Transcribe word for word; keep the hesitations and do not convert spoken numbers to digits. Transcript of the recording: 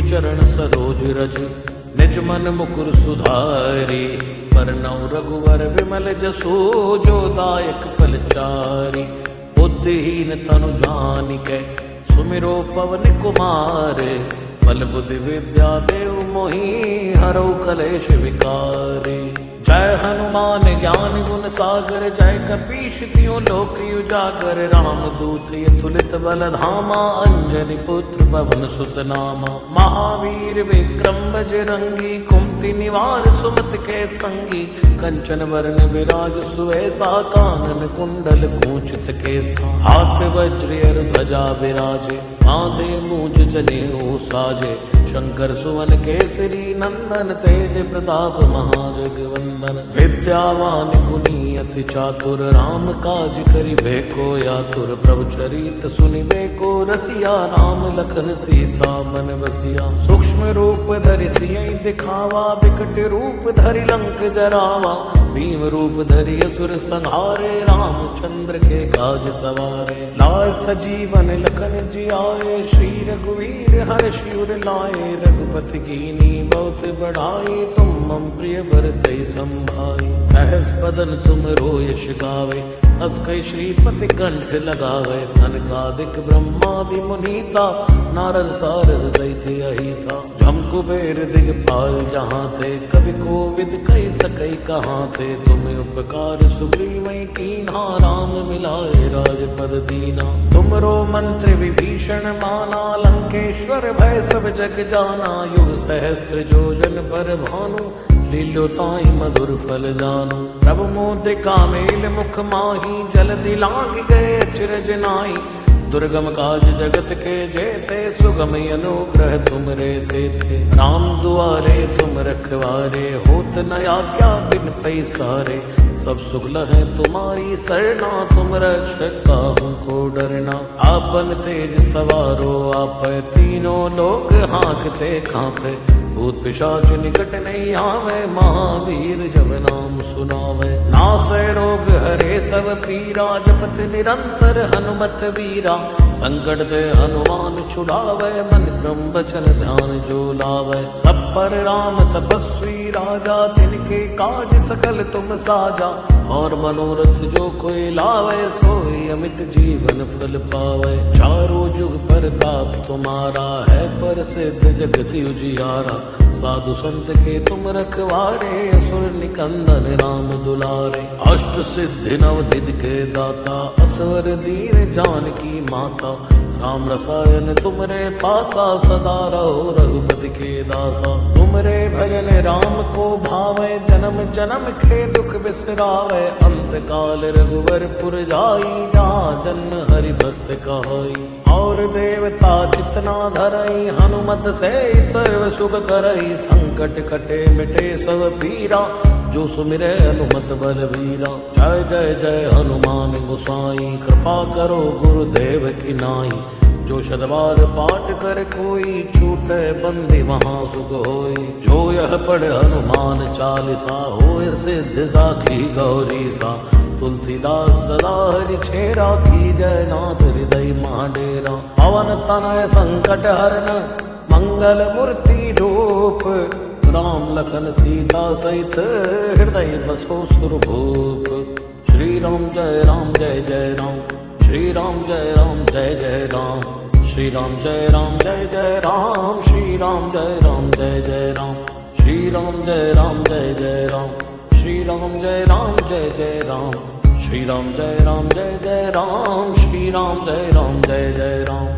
चरण सरोज रज निज मन मुकुर सुधारी। परनौ रघुवर विमल जसो जो दायक फल चारि। बुद्धिहीन तनु जानिकै सुमिरो पवन कुमार। बल बुद्धि विद्या देव मोहि हरौ कलेश विकार। जय हनुमान ज्ञान गुण सागर जय कपीश तिहुँ लोक उजागर। राम दूत अतुलित बल धामा अंजनी पुत्र पवन सुत नामा। महावीर विक्रम बजरंगी कुमति निवार सुमति के संगी। कंचन वरण विराज सुवेसा कानन कुंडल कुंचित केसा। हाथ वज्र ध्वजा विराजे माथे मूंज जनेऊ साजे। शंकर सुवन केसरी नंदन तेज प्रताप महाजगवंदन। विद्यावान गुणी अति चातुर राम काज करिबे को आतुर। प्रभु चरित सुनिबे को रसिया राम लखन सीता मन बसिया। सूक्ष्म रूप धरि सियहि दिखावा विकट रूप धरि लंक जरावा। भीम रूप धरि असुर संहारे रामचंद्र के काज सवारे। लाय सजीवन लखन जियाए श्री रघुवीर हर्ष उर लाए। रघुपति कीनी बहुत बढ़ाई तुम मम प्रिय भरतहि संभाई। सहस बदन तुम रोयश गावे हस कहि श्रीपति कंठ लगावे। सनकादिक ब्रह्मादि मुनीसा नारद सारद सहित अहिसा। जम कुबेर दिगपाल जहाँ थे कवि कोविद कहि सकहि कहाँ थे। तुम उपकार सुग्रीवहि कीन्हा राम मिलाए राजपद दीना। तुमरो मंत्र विभीषण माना लंकेश्वर भय सब जग जाना। युग सहस्त्र जोजन पर भानु लील्यो ताहि मधुर फल जानु। प्रभु मुद्रिका मेल मुख माही जलधि लांघ गए अचरज नाहि। दुर्गम काज जगत के जेते सुगम अनुग्रह तुम रे थे। राम दुआरे तुम रखवारे होत न आज्ञा बिन पैसारे। सब सुख लहै तुम्हारी सरना तुम रक्षक काहू को डरना। आपन तेज सवारो आपै तीनों लोक हाँकते कांपै। भूत पिशाच निकट नहीं आवे महावीर जब नाम सुनावे। नासै रोग हरे सब पीरा जपत निरंतर हनुमत वीरा। संकट ते हनुमान छुड़ावे मन क्रम बचन ध्यान जो लावे। सब पर राम तपस्वी राजा तिनके काज सकल तुम साजा। और मनोरथ जो कोई लावे सोई अमित जीवन फल पावे। चारों जुग परताप तुम्हारा है प्रसिद्ध जगत उजियारा। साधु संत के तुम रखवारे असुर निकंदन राम दुलारे। अष्ट सिद्धि नव निधि के दाता असवर दीन जानकी माता। राम रसायन तुमरे पासा सदा रहो रघुपति के दासा। तुमरे भजन राम को भावे जन्म जन्म के दुख बिसरावे। अंत काल रघुवर पुर जाई जहाँ जन्म हरि भक्त कहाई। और देवता जितना धरई हनुमत से सर्व सुख करई। संकट कटे मिटे सब पीरा जो सुमिरे हनुमत बलवीरा। जय जय जय हनुमान गोसाई कृपा करो गुरुदेव की नाई। जो शतबार पाठ कर कोई छूटे बंदी वहाँ सुख होई। जो यह पढ़ हनुमान चालीसा होय सिद्ध साखी गौरी सा। तुलसीदास सदा हरि छेरा की जय नाथ हृदय महाडेरा। पवन तनय संकट हरन मंगल मूर्ति रूप। राम लखन सीता सहित हृदय बसो सुरभूप। श्री राम जय राम जय जय राम। श्री राम जय राम जय जय राम। श्री राम जय राम जय जय राम। श्री राम जय राम जय जय राम। श्री राम जय राम जय जय राम। श्री राम जय राम जय जय राम। श्री राम जय राम जय जय राम। श्री राम जय राम जय जय राम।